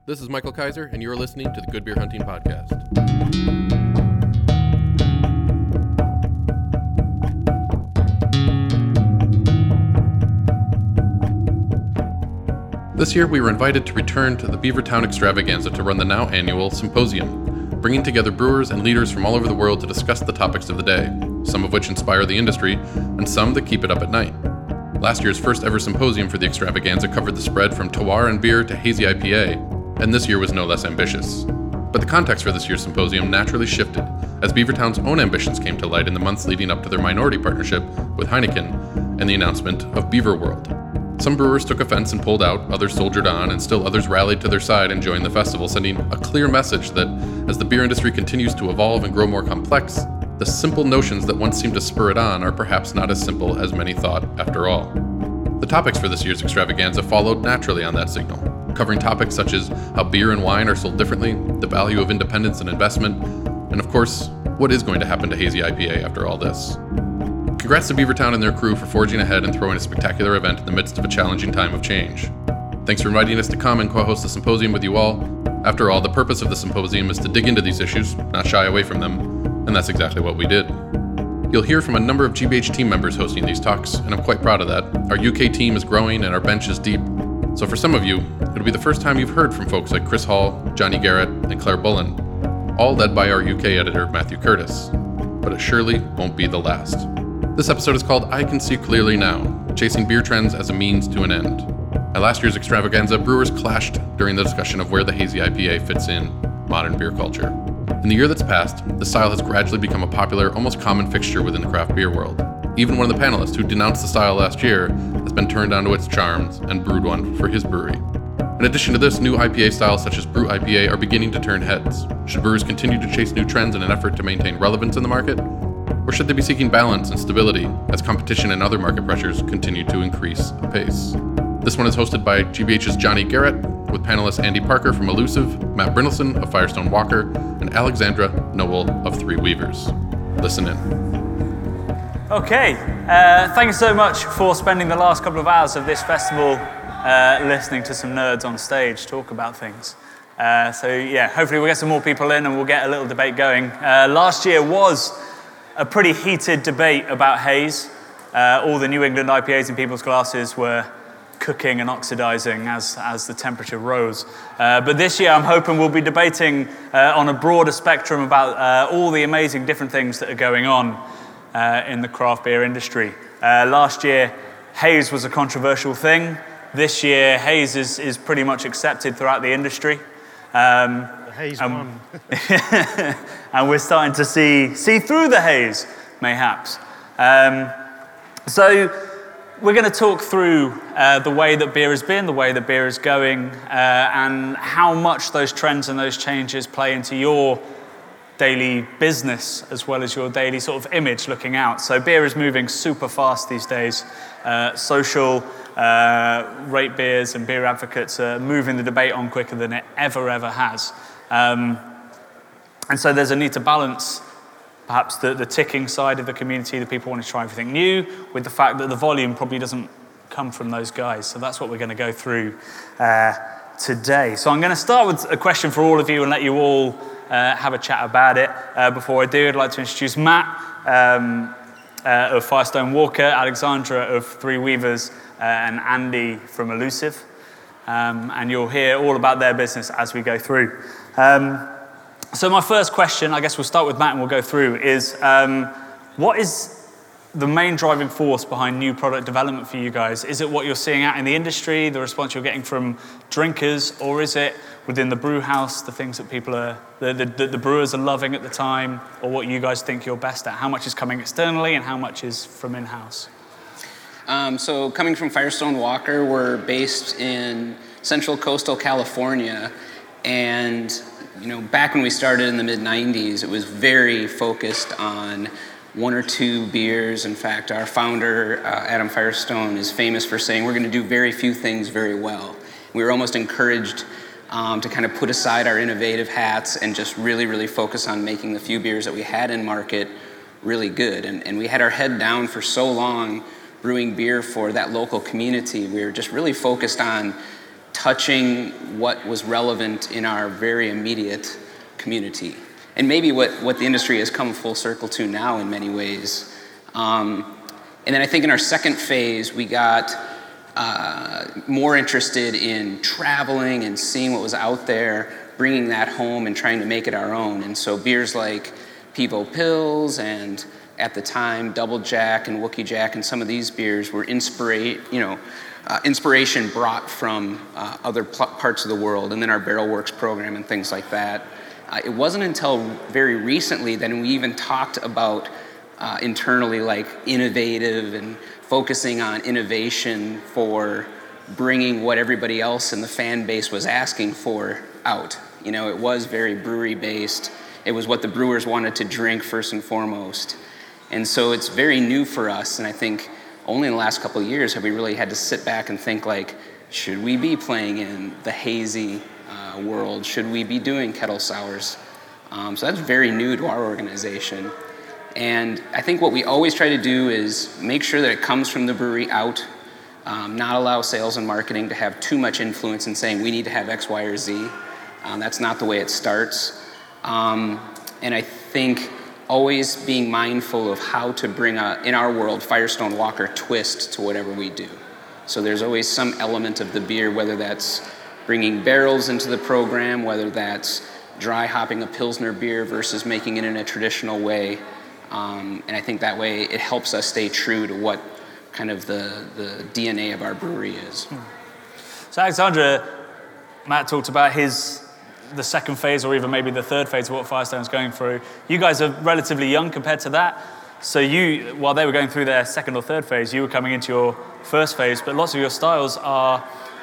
This is Michael Kaiser, and you're listening to the Good Beer Hunting Podcast. This year, we were invited to return to the Beavertown Extravaganza to run the now annual Symposium, bringing together brewers and leaders from all over the world to discuss the topics of the day, some of which inspire the industry, and some that keep it up at night. Last year's first ever symposium for the extravaganza covered the spread from terroir and beer to hazy IPA, and this year was no less ambitious. But the context for this year's symposium naturally shifted, as Beavertown's own ambitions came to light in the months leading up to their minority partnership with Heineken and the announcement of Beaver World. Some brewers took offense and pulled out, others soldiered on, and still others rallied to their side and joined the festival, sending a clear message that, as the beer industry continues to evolve and grow more complex, the simple notions that once seemed to spur it on are perhaps not as simple as many thought after all. The topics for this year's extravaganza followed naturally on that signal, covering topics such as how beer and wine are sold differently, the value of independence and investment, and of course, what is going to happen to hazy IPA after all this. Congrats to Beavertown and their crew for forging ahead and throwing a spectacular event in the midst of a challenging time of change. Thanks for inviting us to come and co-host the symposium with you all. After all, the purpose of the symposium is to dig into these issues, not shy away from them, and that's exactly what we did. You'll hear from a number of GBH team members hosting these talks, and I'm quite proud of that. Our UK team is growing and our bench is deep. So for some of you, it'll be the first time you've heard from folks like Chris Hall, Johnny Garrett, and Claire Bullen, all led by our UK editor, Matthew Curtis. But it surely won't be the last. This episode is called I Can See Clearly Now, Chasing Beer Trends as a Means to an End. At last year's extravaganza, brewers clashed during the discussion of where the hazy IPA fits in modern beer culture. In the year that's passed, the style has gradually become a popular, almost common fixture within the craft beer world. Even one of the panelists who denounced the style last year has been turned onto its charms and brewed one for his brewery. In addition to this, new IPA styles such as Brew IPA are beginning to turn heads. Should brewers continue to chase new trends in an effort to maintain relevance in the market? Or should they be seeking balance and stability as competition and other market pressures continue to increase apace? This one is hosted by GBH's Johnny Garrett, with panelists Andy Parker from Elusive, Matt Brynildson of Firestone Walker, and Alexandra Noel of Three Weavers. Listen in. Okay, thank you so much for spending the last couple of hours of this festival listening to some nerds on stage talk about things. Hopefully we'll get some more people in and we'll get a little debate going. Last year was a pretty heated debate about haze. All the New England IPAs in people's glasses were cooking and oxidizing as the temperature rose. But this year I'm hoping we'll be debating on a broader spectrum about all the amazing different things that are going on in the craft beer industry. Last year, haze was a controversial thing. This year, haze is pretty much accepted throughout the industry. The haze won. And we're starting to see through the haze, mayhaps. So we're going to talk through the way that beer has been, the way that beer is going, and how much those trends and those changes play into your daily business as well as your daily sort of image looking out. So beer is moving super fast these days. Social rate beers and beer advocates are moving the debate on quicker than it ever has. And so there's a need to balance perhaps the ticking side of the community, the people want to try everything new, with the fact that the volume probably doesn't come from those guys. So that's what we're going to go through today. So I'm going to start with a question for all of you and let you all have a chat about it. Before I do, I'd like to introduce Matt of Firestone Walker, Alexandra of Three Weavers, and Andy from Elusive. And you'll hear all about their business as we go through. So my first question, I guess we'll start with Matt and we'll go through, is what is the main driving force behind new product development for you guys? Is it what you're seeing out in the industry, the response you're getting from drinkers, or is it within the brew house, the things that people are, the brewers are loving at the time, or what you guys think you're best at? How much is coming externally and how much is from in-house? So coming from Firestone Walker, we're based in Central Coastal California, and back when we started in the mid-90s, it was very focused on one or two beers. In fact, our founder, Adam Firestone, is famous for saying we're going to do very few things very well. We were almost encouraged to kind of put aside our innovative hats and just really, really focus on making the few beers that we had in market really good. And we had our head down for so long brewing beer for that local community. We were just really focused on touching what was relevant in our very immediate community. And maybe what the industry has come full circle to now in many ways. And then I think in our second phase, we got more interested in traveling and seeing what was out there, bringing that home and trying to make it our own. And so beers like Pivo Pils and at the time Double Jack and Wookie Jack and some of these beers were inspiration brought from other parts of the world, and then our Barrel Works program and things like that. It wasn't until very recently that we even talked about internally like innovative and focusing on innovation for bringing what everybody else in the fan base was asking for out. It was very brewery based. It was what the brewers wanted to drink first and foremost. And so it's very new for us, and I think only in the last couple of years have we really had to sit back and think like, should we be playing in the hazy world? Should we be doing kettle sours? So that's very new to our organization. And I think what we always try to do is make sure that it comes from the brewery out, not allow sales and marketing to have too much influence in saying we need to have X, Y, or Z. That's not the way it starts. And I think always being mindful of how to bring in our world, Firestone Walker twist to whatever we do. So there's always some element of the beer, whether that's bringing barrels into the program, whether that's dry hopping a Pilsner beer versus making it in a traditional way. And I think that way it helps us stay true to what kind of the DNA of our brewery is. So Alexandra, Matt talked about the second phase or even maybe the third phase of what Firestone's going through. You guys are relatively young compared to that. So while they were going through their second or third phase, you were coming into your first phase, but lots of your styles are,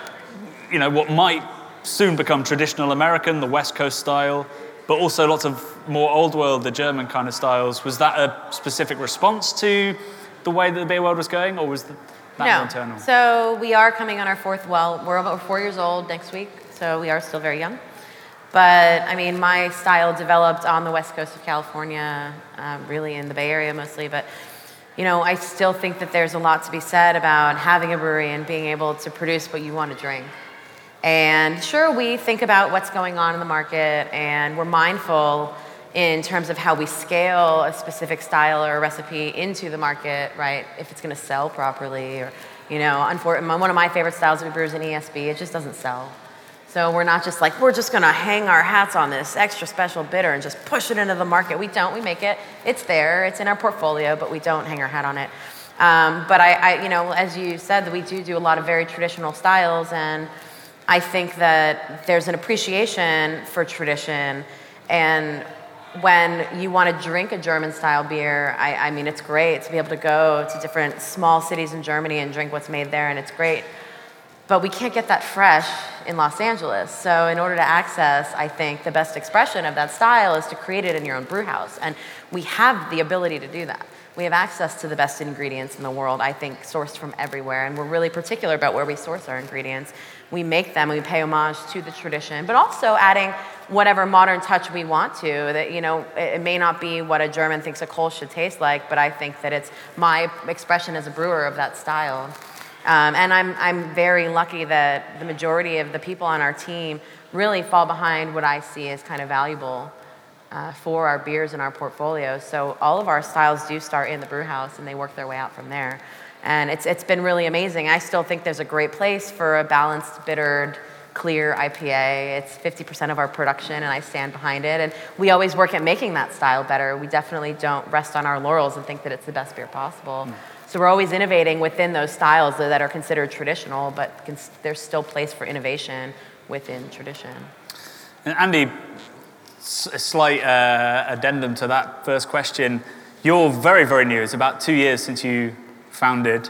what might soon become traditional American, the West Coast style, but also lots of more old world, the German kind of styles. Was that a specific response to the way that the beer world was going, or was that more internal? No. So we are coming on our fourth, we're about 4 years old next week, so we are still very young. But, my style developed on the west coast of California, really in the Bay Area mostly. But, I still think that there's a lot to be said about having a brewery and being able to produce what you want to drink. And sure, we think about what's going on in the market, and we're mindful in terms of how we scale a specific style or a recipe into the market, right? If it's going to sell properly, or, one of my favorite styles of brewers in ESB, it just doesn't sell. So we're not just like, we're just going to hang our hats on this extra special bitter and just push it into the market. We don't. We make it. It's there. It's in our portfolio, but we don't hang our hat on it. But I as you said, we do a lot of very traditional styles, and I think that there's an appreciation for tradition. And when you want to drink a German-style beer, it's great to be able to go to different small cities in Germany and drink what's made there, and it's great. But we can't get that fresh in Los Angeles. So in order to access, I think, the best expression of that style is to create it in your own brew house. And we have the ability to do that. We have access to the best ingredients in the world, I think, sourced from everywhere. And we're really particular about where we source our ingredients. We make them, we pay homage to the tradition, but also adding whatever modern touch we want to. That, it may not be what a German thinks a Kolsch should taste like, but I think that it's my expression as a brewer of that style. And I'm very lucky that the majority of the people on our team really fall behind what I see as kind of valuable for our beers and our portfolio. So all of our styles do start in the brew house, and they work their way out from there. And it's been really amazing. I still think there's a great place for a balanced, bittered, clear IPA. It's 50% of our production, and I stand behind it. And we always work at making that style better. We definitely don't rest on our laurels and think that it's the best beer possible. So we're always innovating within those styles that are considered traditional, but there's still place for innovation within tradition. And Andy, a slight addendum to that first question. You're very, very new. It's about 2 years since you founded.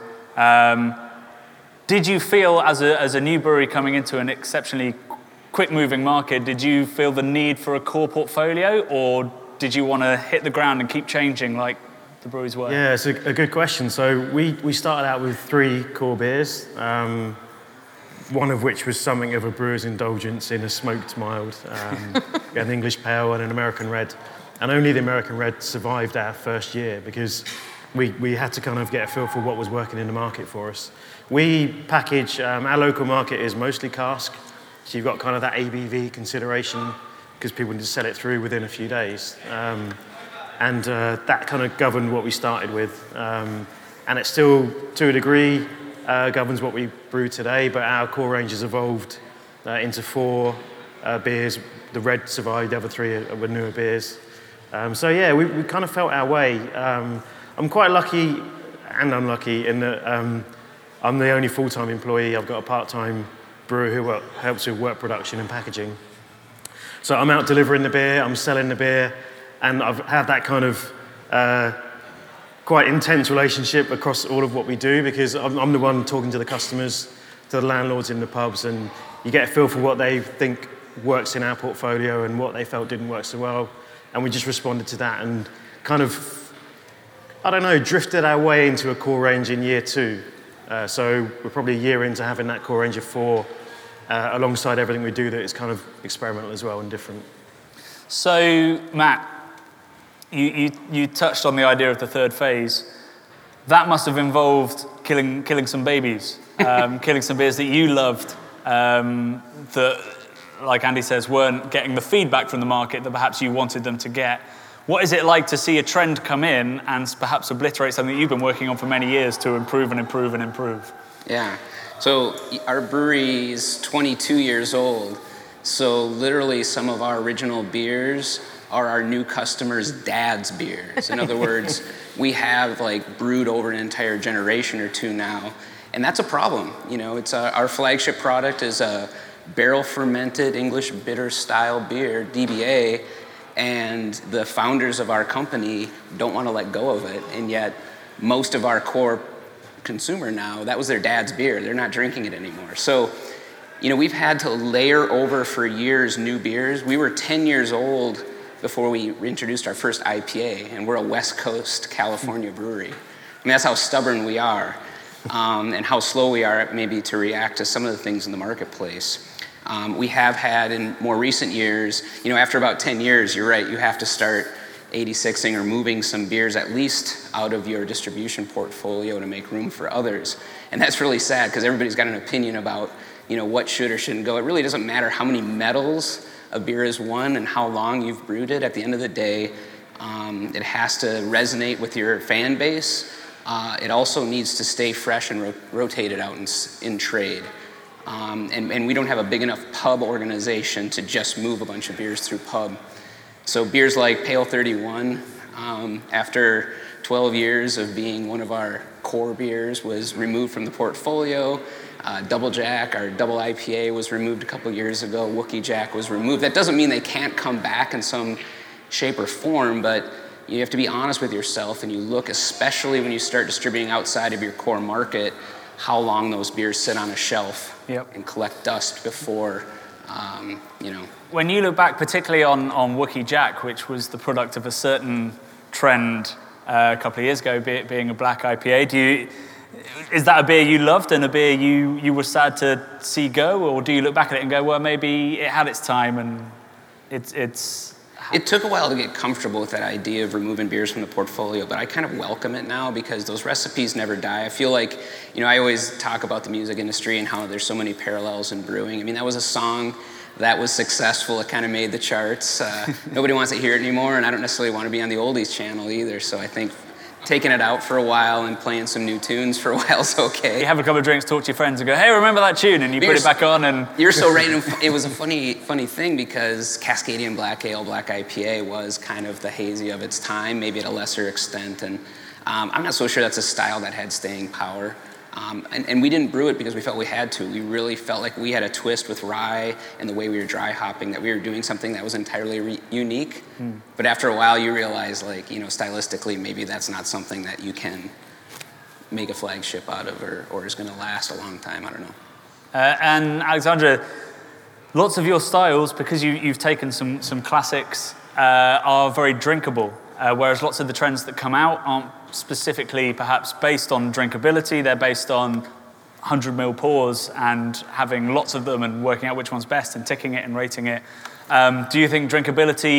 Did you feel, as a new brewery coming into an exceptionally quick-moving market, did you feel the need for a core portfolio, or did you want to hit the ground and keep changing like the breweries were? Yeah, it's a good question. So we started out with 3 core beers, one of which was something of a brewer's indulgence in a smoked mild. We had an English Pale and an American Red. And only the American Red survived our first year because we had to kind of get a feel for what was working in the market for us. We package, our local market is mostly cask, so you've got kind of that ABV consideration because people need to sell it through within a few days. And that kind of governed what we started with. And it still, to a degree, governs what we brew today, but our core range has evolved into 4 beers. The red survived, the other 3 were newer beers. So yeah, we kind of felt our way. I'm quite lucky and unlucky in that I'm the only full-time employee. I've got a part-time brewer who helps with work production and packaging. So I'm out delivering the beer, I'm selling the beer, and I've had that kind of quite intense relationship across all of what we do because I'm the one talking to the customers, to the landlords in the pubs, and you get a feel for what they think works in our portfolio and what they felt didn't work so well. And we just responded to that and kind of, I don't know, drifted our way into a core range in year 2. So we're probably a year into having that core range of 4 alongside everything we do that is kind of experimental as well and different. So, Matt, you touched on the idea of the 3rd phase. That must have involved killing some babies, killing some beers that you loved, that, like Andy says, weren't getting the feedback from the market that perhaps you wanted them to get. What is it like to see a trend come in and perhaps obliterate something that you've been working on for many years to improve and improve and improve? Yeah, so our brewery is 22 years old, so literally some of our original beers are our new customers' dad's beers. In other words, we have like brewed over an entire generation or 2 now, and that's a problem. You know, it's our flagship product is a barrel fermented English bitter style beer, DBA, and the founders of our company don't want to let go of it, and yet most of our core consumer now, that was their dad's beer. They're not drinking it anymore. So, you know, we've had to layer over for years new beers. We were 10 years old before we introduced our first IPA, and we're a West Coast California brewery. I mean, that's how stubborn we are, and how slow we are maybe to react to some of the things in the marketplace. We have had in more recent years, you know, after about 10 years, you're right, you have to start 86ing or moving some beers at least out of your distribution portfolio to make room for others. And that's really sad because everybody's got an opinion about, you know, what should or shouldn't go. It really doesn't matter how many medals a beer has won and how long you've brewed it. At the end of the day, it has to resonate with your fan base. It also needs to stay fresh and rotated out in trade. And we don't have a big enough pub organization to just move a bunch of beers through pub. So beers like Pale 31, after 12 years of being one of our core beers, was removed from the portfolio. Double Jack, our double IPA, was removed a couple years ago. Wookie Jack was removed. That doesn't mean they can't come back in some shape or form, but you have to be honest with yourself and you look, especially when you start distributing outside of your core market, how long those beers sit on a shelf and collect dust before, you know. When you look back particularly on Wookie Jack, which was the product of a certain trend a couple of years ago, being a black IPA, is that a beer you loved and a beer you were sad to see go, or do you look back at it and go, well, maybe it had its time and it's... It took a while to get comfortable with that idea of removing beers from the portfolio, but I kind of welcome it now because those recipes never die. I feel like, you know, I always talk about the music industry and how there's so many parallels in brewing. I mean, that was a song that was successful. It kind of made the charts. Nobody wants to hear it anymore, and I don't necessarily want to be on the oldies channel either, so I think taking it out for a while and playing some new tunes for a while is okay. You have a couple of drinks, talk to your friends and go, hey, remember that tune? And you put it back on and... You're so right. It was a funny thing because Cascadian Black Ale, Black IPA was kind of the hazy of its time, maybe at a lesser extent. And I'm not so sure that's a style that had staying power. And we didn't brew it because we felt we had to. We really felt like we had a twist with rye and the way we were dry hopping, that we were doing something that was entirely unique. But after a while, you realize, like, you know, stylistically, maybe that's not something that you can make a flagship out of or is going to last a long time. I don't know. And Alexandra, lots of your styles, because you've taken some classics, are very drinkable, whereas lots of the trends that come out aren't specifically perhaps based on drinkability. They're based on 100 ml pours and having lots of them and working out which one's best and ticking it and rating it. Do you think drinkability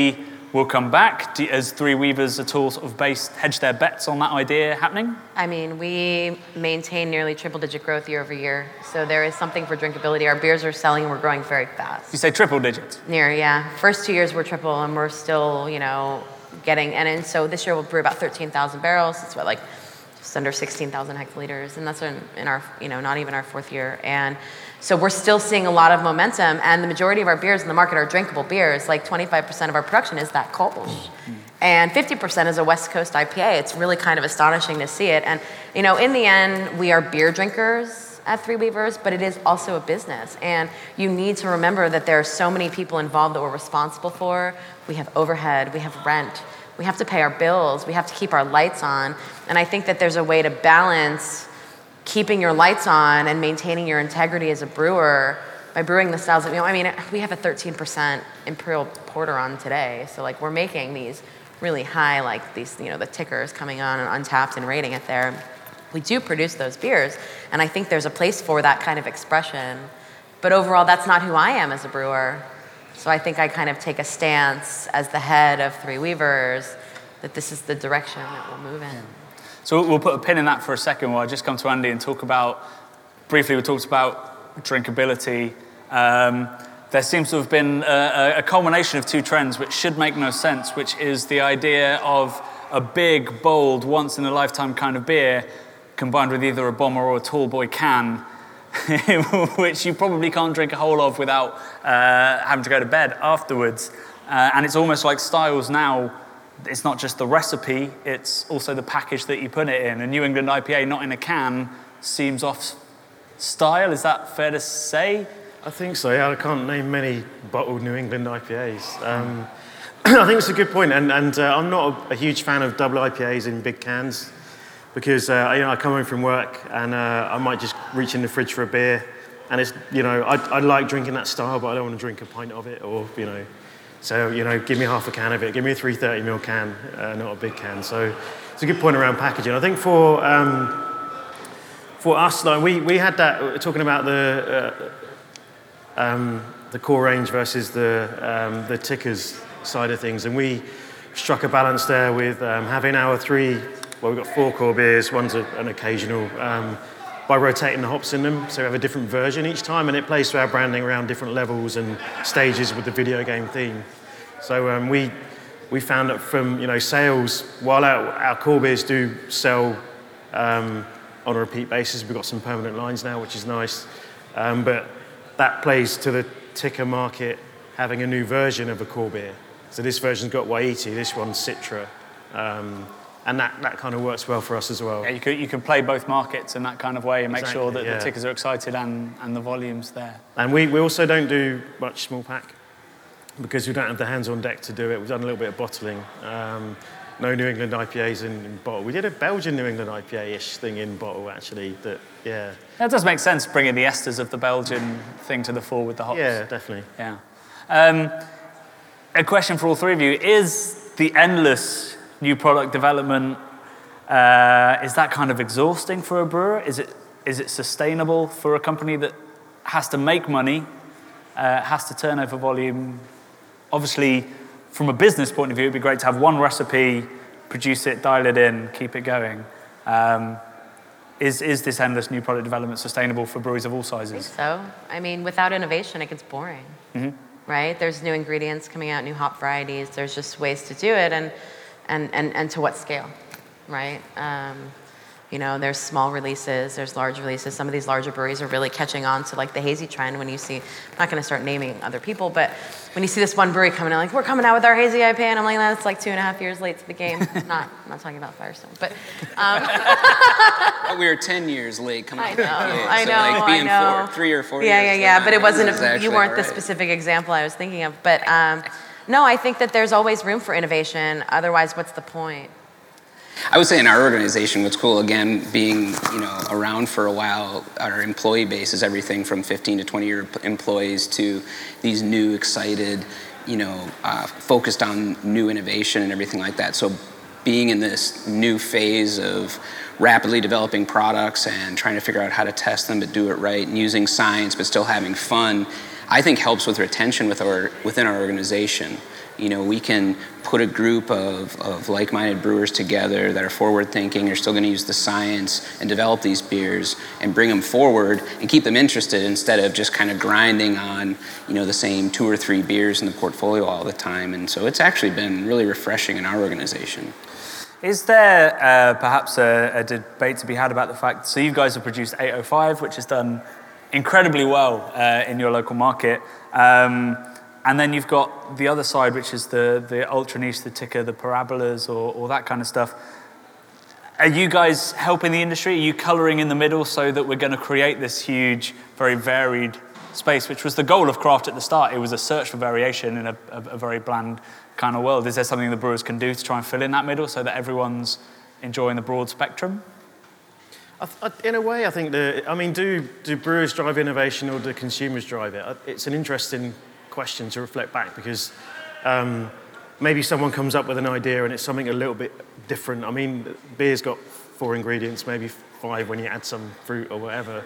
will come back. As Three Weavers at all sort of hedge their bets on that idea happening? I mean, we maintain nearly triple-digit growth year over year, so there is something for drinkability. Our beers are selling and we're growing very fast. You say triple digits? Near, yeah. First 2 years were triple, and we're still, getting, and so this year we'll brew about 13,000 barrels. It's what, just under 16,000 hectoliters, and that's in our, not even our fourth year. And so we're still seeing a lot of momentum, and the majority of our beers in the market are drinkable beers. 25% of our production is that Kolsch. And 50% is a West Coast IPA. It's really kind of astonishing to see it. And, in the end, we are beer drinkers at Three Weavers, but it is also a business. And you need to remember that there are so many people involved that we're responsible for. We have overhead, we have rent, we have to pay our bills, we have to keep our lights on. And I think that there's a way to balance keeping your lights on and maintaining your integrity as a brewer by brewing the styles that we have a 13% Imperial Porter on today. So we're making these really high, these, the tickers coming on and Untapped and rating it there. We do produce those beers, and I think there's a place for that kind of expression. But overall, that's not who I am as a brewer. So I think I kind of take a stance as the head of Three Weavers that this is the direction that we'll move in. So we'll put a pin in that for a second while I just come to Andy and talked about drinkability. There seems to have been a culmination of two trends which should make no sense, which is the idea of a big, bold, once-in-a-lifetime kind of beer combined with either a bomber or a tall boy can, which you probably can't drink a whole of without having to go to bed afterwards. And it's almost like styles now, it's not just the recipe, it's also the package that you put it in. A New England IPA not in a can seems off style. Is that fair to say? I think so, yeah. I can't name many bottled New England IPAs. I think it's a good point, and I'm not a huge fan of double IPAs in big cans because I come home from work and I might just reach in the fridge for a beer, and it's I like drinking that style, but I don't want to drink a pint of it, or so give me half a can of it, give me a 330ml can, not a big can. So it's a good point around packaging. I think for us, we had that talking about the core range versus the tickers side of things, and we struck a balance there with having our we've got 4 core beers, one's an occasional, by rotating the hops in them, so we have a different version each time, and it plays to our branding around different levels and stages with the video game theme. So we found that from sales, while our core beers do sell on a repeat basis, we've got some permanent lines now, which is nice, but that plays to the ticker market having a new version of a core beer. So this version's got Waiiti, this one's Citra, and that kind of works well for us as well. Yeah, you can play both markets in that kind of way and make Exactly, sure that yeah. the tickers are excited and the volume's there. And we also don't do much small pack because we don't have the hands on deck to do it. We've done a little bit of bottling. No New England IPAs in bottle. We did a Belgian New England IPA-ish thing in bottle, actually. Yeah. That does make sense, bringing the esters of the Belgian thing to the fore with the hops. Yeah, definitely. Yeah. A question for all three of you. Is the endless new product development, is that kind of exhausting for a brewer? Is it sustainable for a company that has to make money, has to turn over volume? Obviously, from a business point of view, it'd be great to have one recipe, produce it, dial it in, keep it going. Is this endless new product development sustainable for breweries of all sizes? I think so. I mean, without innovation, it gets boring, right? There's new ingredients coming out, new hop varieties. There's just ways to do it, and to what scale, right? There's small releases, there's large releases. Some of these larger breweries are really catching on to the hazy trend. When you see, I'm not going to start naming other people, but when you see this one brewery coming out, we're coming out with our hazy IPA, and I'm like, that's 2.5 years late to the game. I'm not talking about Firestone, but. We were 10 years late coming out. I know. Being 3 or 4 years. Yeah. But it wasn't. You weren't right. the specific example I was thinking of, but no, I think that there's always room for innovation. Otherwise, what's the point? I would say in our organization, what's cool, again, being around for a while, our employee base is everything from 15 to 20-year employees to these new, excited, focused on new innovation and everything like that. So being in this new phase of rapidly developing products and trying to figure out how to test them but do it right and using science but still having fun, I think helps with retention within our organization. We can put a group of like-minded brewers together that are forward-thinking, are still going to use the science and develop these beers and bring them forward and keep them interested instead of just kind of grinding on, the same 2 or 3 beers in the portfolio all the time. And so it's actually been really refreshing in our organization. Is there perhaps a debate to be had about the fact, so you guys have produced 805, which has done incredibly well in your local market, and then you've got the other side, which is the ultra niche, the ticker, the parabolas, or that kind of stuff. Are you guys helping the industry? Are you coloring in the middle so that we're going to create this huge, very varied space, which was the goal of craft at the start? It was a search for variation in a very bland kind of world. Is there something the brewers can do to try and fill in that middle so that everyone's enjoying the broad spectrum? In a way, I think do brewers drive innovation or do consumers drive it? It's an interesting question to reflect back because maybe someone comes up with an idea and it's something a little bit different. Beer's got 4 ingredients, maybe 5 when you add some fruit or whatever.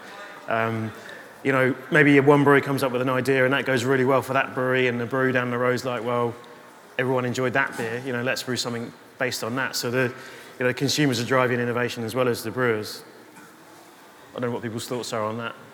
Maybe one brewery comes up with an idea and that goes really well for that brewery, and the brewery down the road's like, well, everyone enjoyed that beer, let's brew something based on that. So the consumers are driving innovation as well as the brewers. I don't know what people's thoughts are on that.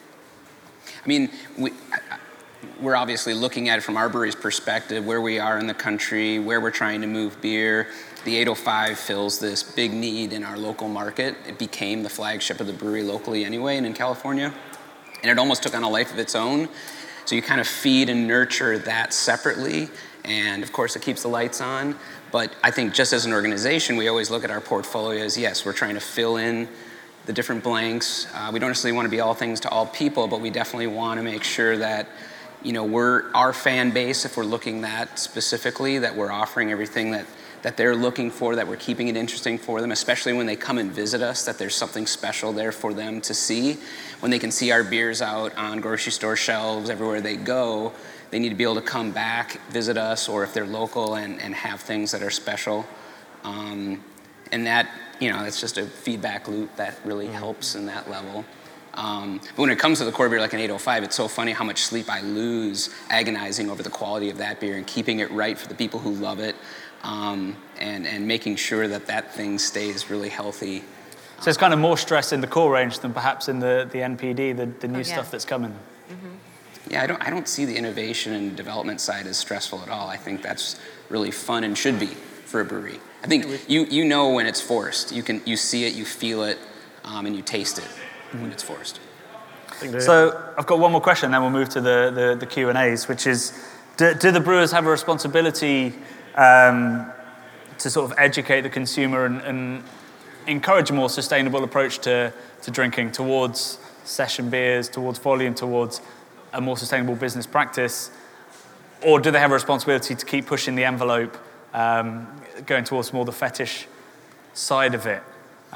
We're obviously looking at it from our brewery's perspective, where we are in the country, where we're trying to move beer. The 805 fills this big need in our local market. It became the flagship of the brewery locally anyway and in California, and it almost took on a life of its own. So you kind of feed and nurture that separately, and of course it keeps the lights on. But I think just as an organization, we always look at our portfolio as, yes, we're trying to fill in the different blanks. We don't necessarily want to be all things to all people, but we definitely want to make sure that we're our fan base, if we're looking that specifically, that we're offering everything that they're looking for, that we're keeping it interesting for them, especially when they come and visit us, that there's something special there for them to see. When they can see our beers out on grocery store shelves, everywhere they go, they need to be able to come back, visit us, or if they're local and have things that are special. And that, it's just a feedback loop that really helps in that level. But when it comes to the core beer like an 805, it's so funny how much sleep I lose agonizing over the quality of that beer and keeping it right for the people who love it, and making sure that thing stays really healthy. So it's kind of more stress in the core range than perhaps in the NPD, the new stuff that's coming. Mm-hmm. Yeah, I don't see the innovation and development side as stressful at all. I think that's really fun and should be for a brewery. I think you know when it's forced. You see it, you feel it, and you taste it when it's forced. So I've got one more question, then we'll move to the Q&As, which is, do the brewers have a responsibility to sort of educate the consumer and encourage a more sustainable approach to drinking, towards session beers, towards volume, towards a more sustainable business practice? Or do they have a responsibility to keep pushing the envelope, going towards more the fetish side of it?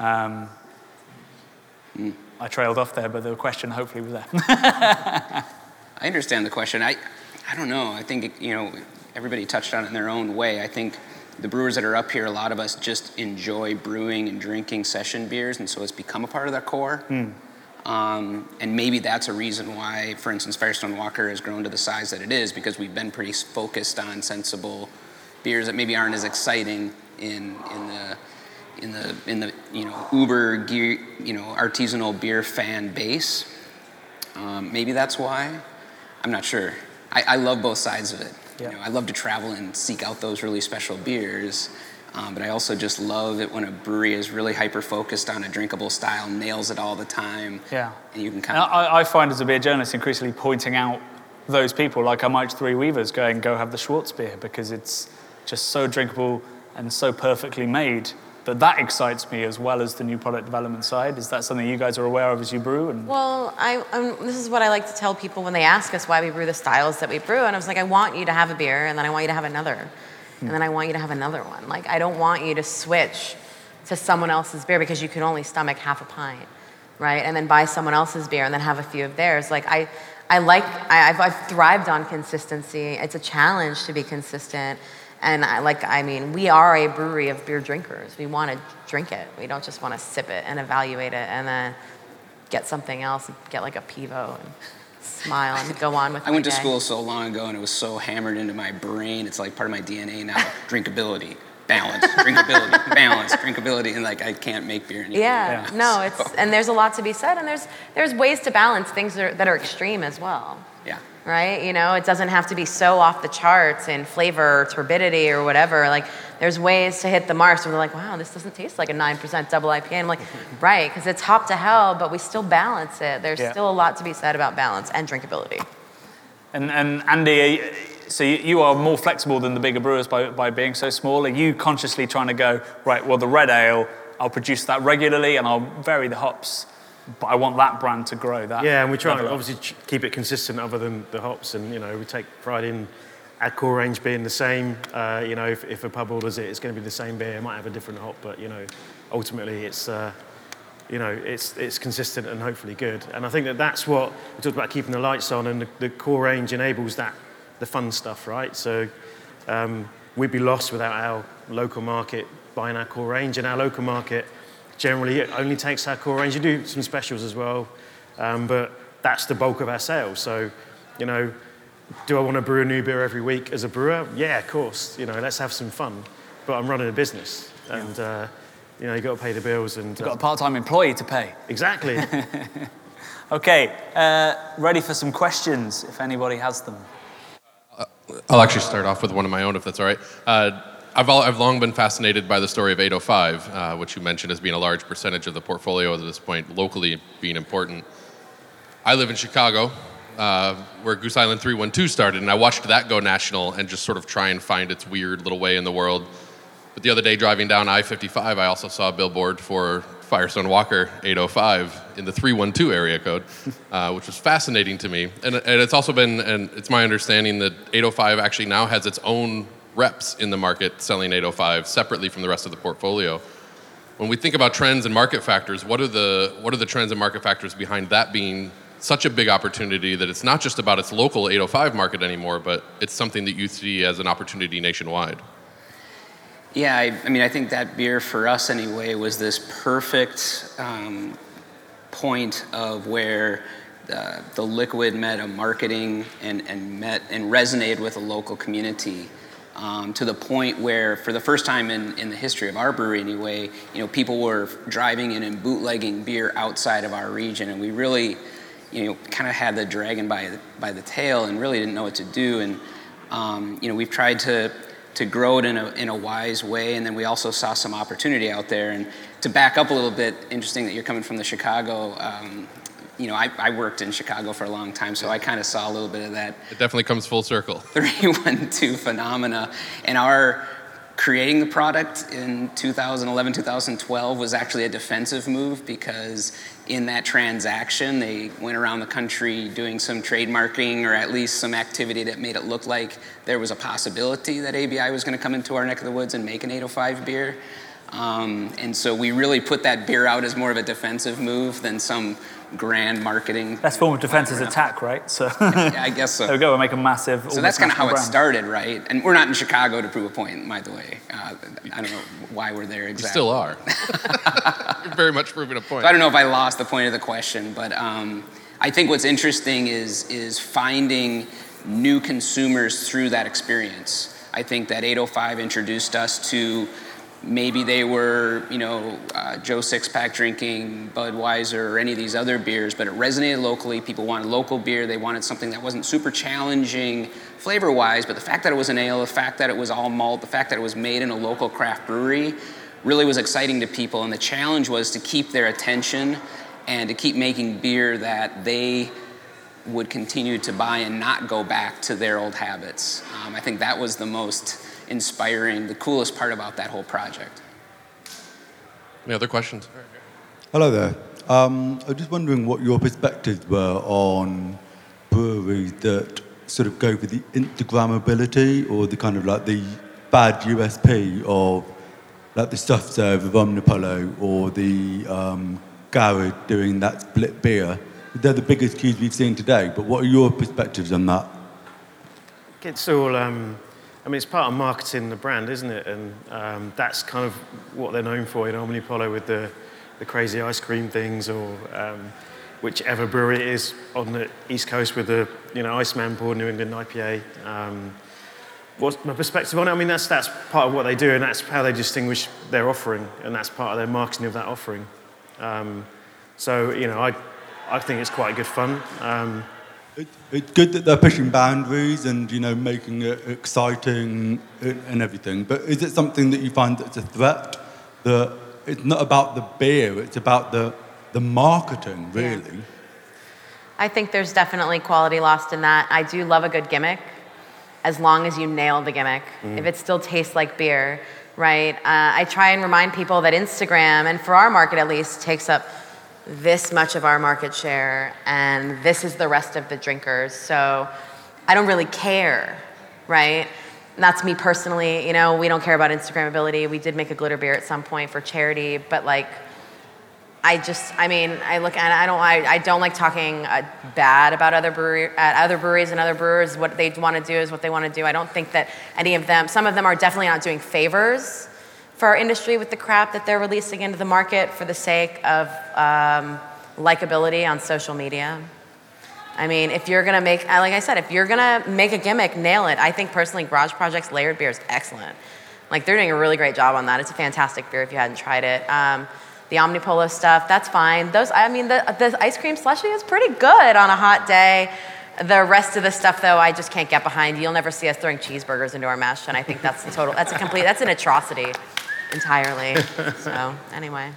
I trailed off there, but the question hopefully was there. I understand the question. I don't know. I think, everybody touched on it in their own way. I think the brewers that are up here, a lot of us just enjoy brewing and drinking session beers, and so it's become a part of their core. And maybe that's a reason why, for instance, Firestone Walker has grown to the size that it is, because we've been pretty focused on sensible beers that maybe aren't as exciting in the uber gear, artisanal beer fan base. Maybe that's why. I'm not sure. I love both sides of it. Yeah. I love to travel and seek out those really special beers, but I also just love it when a brewery is really hyper-focused on a drinkable style, nails it all the time. Yeah. And you can I find as a beer journalist increasingly pointing out those people, like our Mike's Three Weavers, go have the Schwartz beer, because it's just so drinkable and so perfectly made that excites me, as well as the new product development side. Is that something you guys are aware of as you brew? Well, this is what I like to tell people when they ask us why we brew the styles that we brew. And I was like, I want you to have a beer, and then I want you to have another. And then I want you to have another one. Like, I don't want you to switch to someone else's beer because you can only stomach half a pint, right? And then buy someone else's beer and then have a few of theirs. Like, I've thrived on consistency. It's a challenge to be consistent. And we are a brewery of beer drinkers. We want to drink it. We don't just want to sip it and evaluate it and then get something else, get like a Pivo. smile and go on with I went my to day. school so long ago, and it was so hammered into my brain. It's like part of my DNA now. Drinkability, balance, drinkability, balance, drinkability, and like I can't make beer anymore. Yeah, no, it's and there's a lot to be said, and there's ways to balance things that are extreme as well. Yeah. Right? You know, it doesn't have to be so off the charts in flavor or turbidity or whatever. Like, there's ways to hit the marks where they're like, wow, this doesn't taste like a 9% double IPA. And I'm like, right, because it's hop to hell, but we still balance it. There's still a lot to be said about balance and drinkability. And Andy, so you are more flexible than the bigger brewers by being so small. Are you consciously trying to go, right, well, the red ale, I'll produce that regularly and I'll vary the hops, but I want that brand to grow. Yeah, and we try to obviously keep it consistent other than the hops. And, you know, we take pride in our core range being the same. You know, if a pub orders it, it's going to be the same beer. It might have a different hop, but, you know, ultimately it's, you know, it's consistent and hopefully good. And I think that's what we talked about, keeping the lights on, and the core range enables that, the fun stuff, right? So we'd be lost without our local market buying our core range, and our local market generally only takes our core range. You do some specials as well, but that's the bulk of our sales. So, you know, do I want to brew a new beer every week as a brewer? Yeah, of course. You know, let's have some fun. But I'm running a business, and you know, you got to pay the bills, and you've got a part-time employee to pay. Exactly. Okay, ready for some questions if anybody has them. I'll actually start off with one of my own, if that's all right. I've long been fascinated by the story of 805, which you mentioned as being a large percentage of the portfolio at this point, locally being important. I live in Chicago, where Goose Island 312 started, and I watched that go national and just sort of try and find its weird little way in the world. But the other day, driving down I-55, I also saw a billboard for Firestone Walker 805 in the 312 area code, which was fascinating to me. And it's also been, and it's my understanding that 805 actually now has its own reps in the market selling 805 separately from the rest of the portfolio. When we think about trends and market factors, what are the trends and market factors behind that being such a big opportunity that it's not just about its local 805 market anymore, but it's something that you see as an opportunity nationwide? Yeah, I mean, I think that beer for us anyway was this perfect point of where the liquid met a marketing and resonated with a local community. To the point where, for the first time in the history of our brewery anyway, you know, people were driving in and bootlegging beer outside of our region, and we really, you know, kind of had the dragon by the tail and really didn't know what to do. And you know, we've tried to grow it in a wise way, and then we also saw some opportunity out there. And to back up a little bit, interesting that you're coming from the Chicago. You know, I worked in Chicago for a long time, so I kind of saw a little bit of that. It definitely comes full circle. 312 phenomena. And our creating the product in 2011, 2012 was actually a defensive move, because in that transaction, they went around the country doing some trademarking, or at least some activity that made it look like there was a possibility that ABI was going to come into our neck of the woods and make an 805 beer. And so we really put that beer out as more of a defensive move than some grand marketing. Best form of defense is attack, right? So yeah, I guess so. There we go, we'll make a massive. So that's kind of how brand. it started, right? And we're not in Chicago to prove a point, by the way. I don't know why we're there exactly. You still are. You're very much proving a point. So I don't know if I lost the point of the question, but I think what's interesting is finding new consumers through that experience. I think that 805 introduced us to, maybe they were, you know, Joe Sixpack drinking Budweiser or any of these other beers, but it resonated locally. People wanted local beer. They wanted something that wasn't super challenging flavor-wise, but the fact that it was an ale, the fact that it was all malt, the fact that it was made in a local craft brewery really was exciting to people. And the challenge was to keep their attention and to keep making beer that they would continue to buy and not go back to their old habits. I think that was the most inspiring, the coolest part about that whole project. Any other questions? Hello there. I was just wondering what your perspectives were on breweries that sort of go for the Instagrammability, or the kind of like the bad USP of like the Soft Serve of Omnipollo, or the Garage doing that split beer. They're the biggest cues we've seen today, but what are your perspectives on that? It's all, I mean, it's part of marketing the brand, isn't it? And that's kind of what they're known for, you know, Omnipollo with the crazy ice cream things, or, whichever brewery it is on the East Coast with the Iceman Board, New England IPA. What's my perspective on it? I mean, that's part of what they do, and that's how they distinguish their offering, and that's part of their marketing of that offering. So, I think it's quite good fun. It's good that they're pushing boundaries and, making it exciting and everything. But is it something that you find that's a threat? That it's not about the beer, it's about the marketing, really? Yeah. I think there's definitely quality lost in that. I do love a good gimmick, as long as you nail the gimmick. If it still tastes like beer, right? I try and remind people that Instagram, and for our market at least, takes up this much of our market share, and this is the rest of the drinkers. So I don't really care, right? And that's me personally. We don't care about Instagrammability. We did make a glitter beer at some point for charity, but I don't like talking bad about other breweries and other brewers. What they want to do is what they want to do. I don't think that any of them, some of them are definitely not doing favors for our industry with the crap that they're releasing into the market for the sake of likability on social media. I mean, if you're going to make, like I said, if you're going to make a gimmick, nail it. I think personally Garage Project's layered beer is excellent. They're doing a really great job on that. It's a fantastic beer if you hadn't tried it. The Omnipolo stuff, that's fine. The ice cream slushie is pretty good on a hot day. The rest of the stuff, though, I just can't get behind. You'll never see us throwing cheeseburgers into our mesh, and I think that's an atrocity entirely. So, anyway.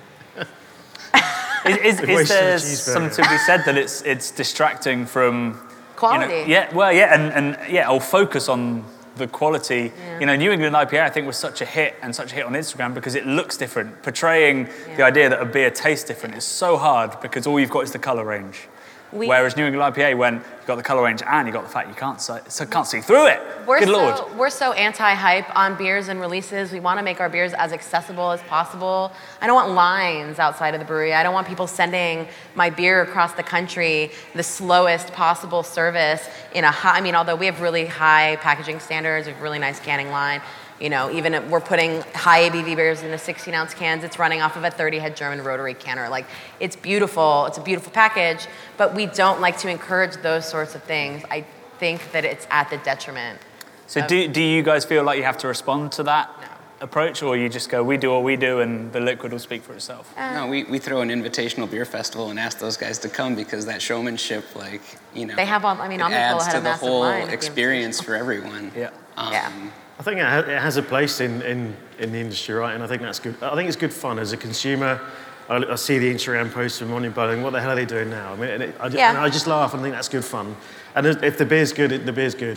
Is there something to be said that it's distracting from quality? I'll focus on the quality. Yeah. New England IPA, I think, was such a hit on Instagram because it looks different. Portraying the idea that a beer tastes different is so hard because all you've got is the color range. Whereas New England IPA, when you've got the color range and you've got the fact you can't see through it. Good Lord. We're so anti-hype on beers and releases. We want to make our beers as accessible as possible. I don't want lines outside of the brewery. I don't want people sending my beer across the country the slowest possible service in although we have really high packaging standards, we have really nice canning line. Even if we're putting high ABV beers into 16-ounce cans, it's running off of a 30-head German rotary canner. It's beautiful. It's a beautiful package, but we don't like to encourage those sorts of things. I think that it's at the detriment. So do you guys feel like you have to respond to that approach, or you just go, we do what we do, and the liquid will speak for itself? No, we throw an invitational beer festival and ask those guys to come because that showmanship, they have Omnipolo adds had to a the massive whole line experience for everyone. Yeah. I think it has a place in the industry, right? And I think that's good. I think it's good fun as a consumer. I see the Instagram posts from Omnipolo and what the hell are they doing now? And I just laugh and think that's good fun. And if the beer's good, the beer's good.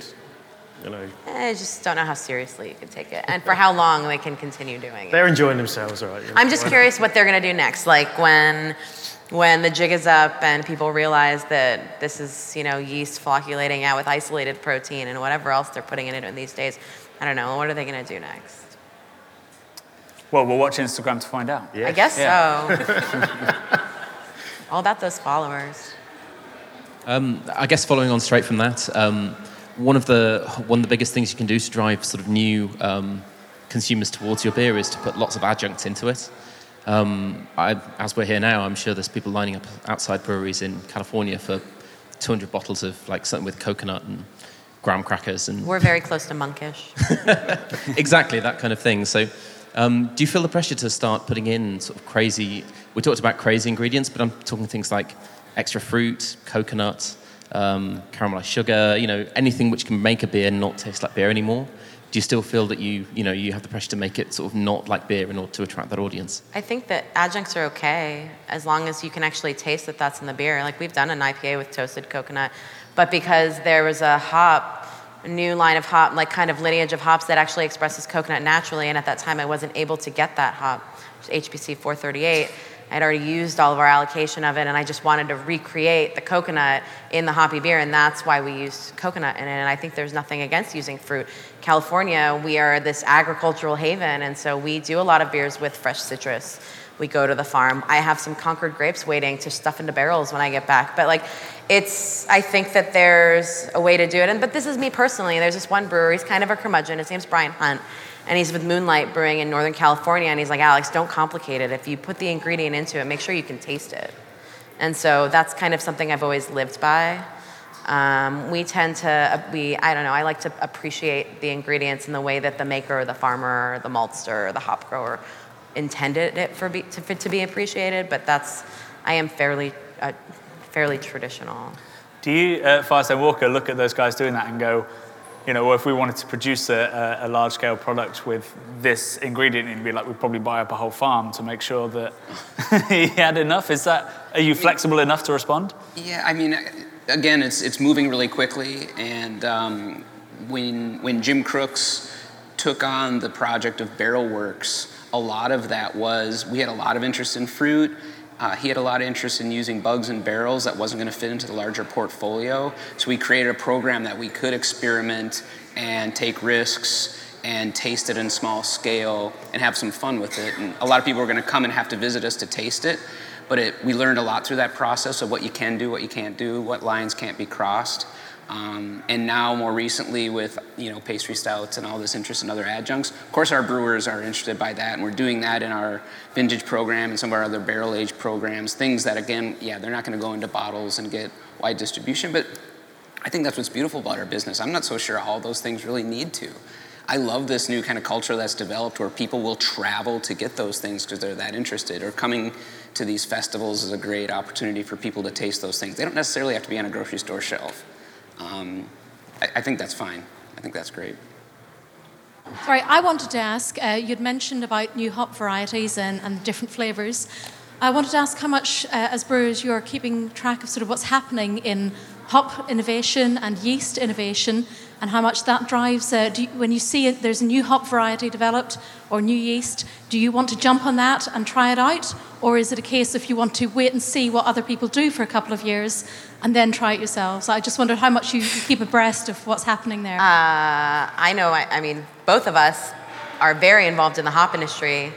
I just don't know how seriously you can take it and for how long they can continue doing it. They're enjoying themselves, all right? I'm just curious what they're going to do next. When the jig is up and people realize that this is, yeast flocculating out with isolated protein and whatever else they're putting in it these days. I don't know. What are they going to do next? Well, we'll watch Instagram to find out. Yes. I guess so. All about those followers. I guess following on straight from that, one of the biggest things you can do to drive sort of new consumers towards your beer is to put lots of adjuncts into it. As we're here now, I'm sure there's people lining up outside breweries in California for 200 bottles of something with coconut and graham crackers. And we're very close to monkish. Exactly, that kind of thing. So do you feel the pressure to start putting in sort of crazy, we talked about crazy ingredients, but I'm talking things like extra fruit, coconut, caramelized sugar, anything which can make a beer not taste like beer anymore. Do you still feel that you have the pressure to make it sort of not like beer in order to attract that audience? I think that adjuncts are okay as long as you can actually taste that that's in the beer. We've done an IPA with toasted coconut, but because there was a new line of hop, kind of lineage of hops that actually expresses coconut naturally, and at that time I wasn't able to get that hop, HBC 438. I'd already used all of our allocation of it, and I just wanted to recreate the coconut in the hoppy beer, and that's why we used coconut in it. And I think there's nothing against using fruit. California, we are this agricultural haven, and so we do a lot of beers with fresh citrus. We go to the farm. I have some Concord grapes waiting to stuff into barrels when I get back. But I think that there's a way to do it. But this is me personally. There's this one brewer. He's kind of a curmudgeon. His name's Brian Hunt. And he's with Moonlight Brewing in Northern California. And he's like, Alex, don't complicate it. If you put the ingredient into it, make sure you can taste it. And so that's kind of something I've always lived by. We tend to, I don't know, I like to appreciate the ingredients in the way that the maker, or the farmer, or the maltster, or the hop grower intended it to be appreciated, but I am fairly traditional. Do you, Firestone Walker, look at those guys doing that and go, well, if we wanted to produce a large-scale product with this ingredient, it'd be like we'd probably buy up a whole farm to make sure that he had enough. Are you flexible enough to respond? Yeah, I mean, again, it's moving really quickly, and when Jim Crooks took on the project of Barrel Works, a lot of that was, we had a lot of interest in fruit. He had a lot of interest in using bugs in barrels that wasn't going to fit into the larger portfolio. So we created a program that we could experiment and take risks and taste it in small scale and have some fun with it. And a lot of people were going to come and have to visit us to taste it. But we learned a lot through that process of what you can do, what you can't do, what lines can't be crossed. And now more recently with pastry stouts and all this interest in other adjuncts, of course our brewers are interested by that, and we're doing that in our vintage program and some of our other barrel age programs, things that again, they're not going to go into bottles and get wide distribution, but I think that's what's beautiful about our business. I'm not so sure all those things really need to. I love this new kind of culture that's developed where people will travel to get those things because they're that interested, or coming to these festivals is a great opportunity for people to taste those things. They don't necessarily have to be on a grocery store shelf. I think that's fine. I think that's great. Sorry, I wanted to ask, you'd mentioned about new hop varieties and different flavours. I wanted to ask how much, as brewers, you're keeping track of sort of what's happening in hop innovation and yeast innovation, and how much that drives, when you see there's a new hop variety developed or new yeast, do you want to jump on that and try it out? Or is it a case if you want to wait and see what other people do for a couple of years and then try it yourselves? I just wondered how much you keep abreast of what's happening there. I know, I mean, both of us are very involved in the hop industry.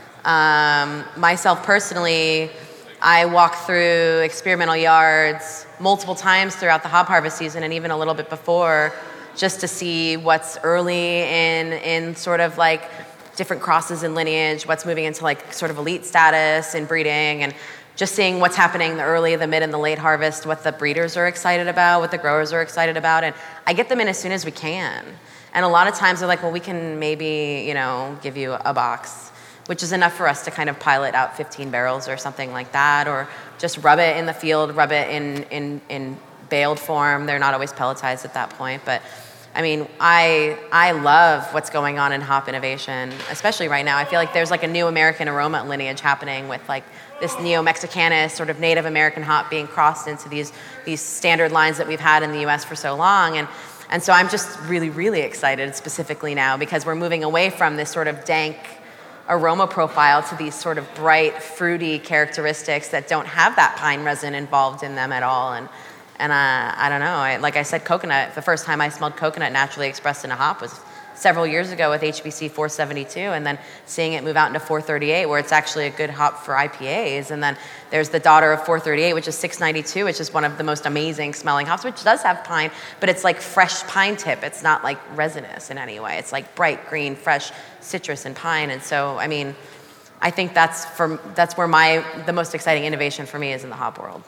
Myself personally, I walk through experimental yards multiple times throughout the hop harvest season and even a little bit before, just to see what's early in sort of like different crosses in lineage, what's moving into like sort of elite status in breeding, and just seeing what's happening in the early, the mid, and the late harvest, what the breeders are excited about, what the growers are excited about, and I get them in as soon as we can. And a lot of times they're like, well, we can maybe, give you a box, which is enough for us to kind of pilot out 15 barrels or something like that, or just rub it in the field, rub it in baled form. They're not always pelletized at that point, but I mean, I love what's going on in hop innovation, especially right now. I feel like there's like a new American aroma lineage happening with like this Neo-Mexicanus sort of Native American hop being crossed into these standard lines that we've had in the US for so long. And so I'm just really, really excited specifically now because we're moving away from this sort of dank aroma profile to these sort of bright, fruity characteristics that don't have that pine resin involved in them at all. And I don't know, like I said, coconut, the first time I smelled coconut naturally expressed in a hop was several years ago with HBC 472, and then seeing it move out into 438, where it's actually a good hop for IPAs. And then there's the daughter of 438, which is 692, which is one of the most amazing smelling hops, which does have pine, but it's like fresh pine tip. It's not like resinous in any way. It's like bright green, fresh citrus and pine. And so, I mean, I think that's where the most exciting innovation for me is in the hop world.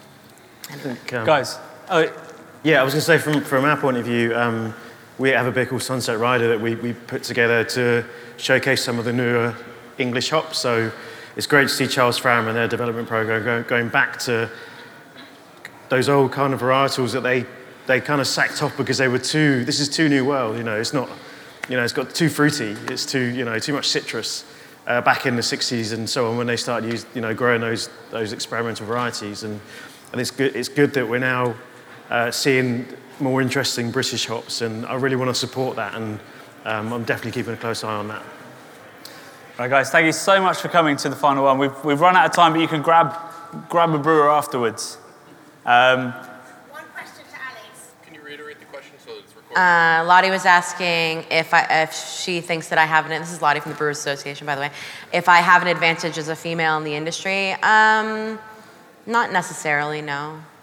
Guys. Yeah, I was going to say from our point of view, we have a beer called Sunset Rider that we put together to showcase some of the newer English hops. So it's great to see Charles Fram and their development program going back to those old kind of varietals that they kind of sacked off because they were this is too new world, it's not, it's got too fruity, it's too much citrus. Back in the 60s and so on, when they started growing those experimental varieties, and it's good that we're now seeing more interesting British hops, and I really want to support that, and I'm definitely keeping a close eye on that. All right, guys, thank you so much for coming to the final one. We've run out of time, but you can grab a brewer afterwards. One question to Alex. Can you reiterate the question so that it's recorded? Lottie was asking if she thinks that I have this is Lottie from the Brewers Association, by the way, if I have an advantage as a female in the industry. Not necessarily, no.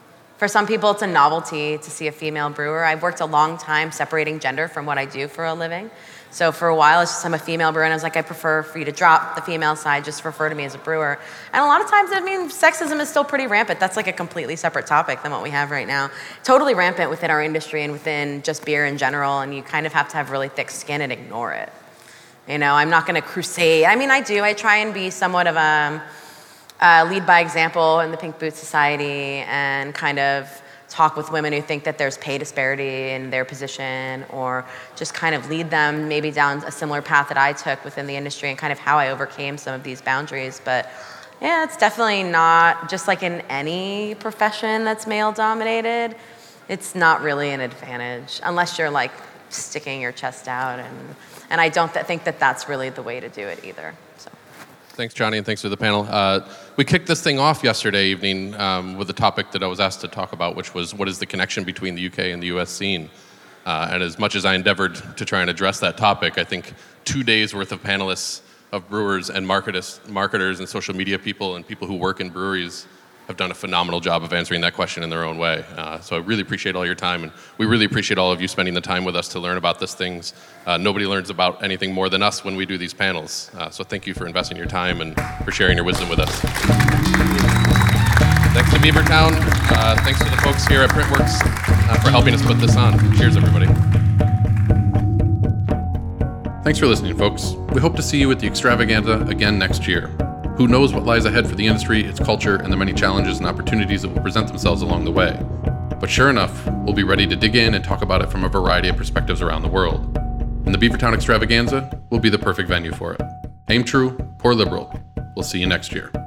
For some people, it's a novelty to see a female brewer. I've worked a long time separating gender from what I do for a living. So for a while, it's just I'm a female brewer, and I was like, I prefer for you to drop the female side, just refer to me as a brewer. And a lot of times, I mean, sexism is still pretty rampant. That's like a completely separate topic than what we have right now. Totally rampant within our industry and within just beer in general, and you kind of have to have really thick skin and ignore it. You know, I'm not going to crusade. I mean, I do. I try and be somewhat of a lead by example in the Pink Boots Society and kind of talk with women who think that there's pay disparity in their position, or just kind of lead them maybe down a similar path that I took within the industry and kind of how I overcame some of these boundaries. But yeah, it's definitely not, just like in any profession that's male dominated, it's not really an advantage unless you're like sticking your chest out, and I don't think that that's really the way to do it either. So. Thanks, Johnny, and thanks to the panel. We kicked this thing off yesterday evening with a topic that I was asked to talk about, which was what is the connection between the UK and the US scene? And as much as I endeavored to try and address that topic, I think 2 days worth of panelists of brewers and marketers and social media people and people who work in breweries have done a phenomenal job of answering that question in their own way. So I really appreciate all your time, and we really appreciate all of you spending the time with us to learn about these things. Nobody learns about anything more than us when we do these panels. So thank you for investing your time and for sharing your wisdom with us. Thanks to Beavertown. Thanks to the folks here at Printworks for helping us put this on. Cheers, everybody. Thanks for listening, folks. We hope to see you at the Extravaganza again next year. Who knows what lies ahead for the industry, its culture, and the many challenges and opportunities that will present themselves along the way. But sure enough, we'll be ready to dig in and talk about it from a variety of perspectives around the world. And the Beavertown Extravaganza will be the perfect venue for it. Aim true, pour liberal. We'll see you next year.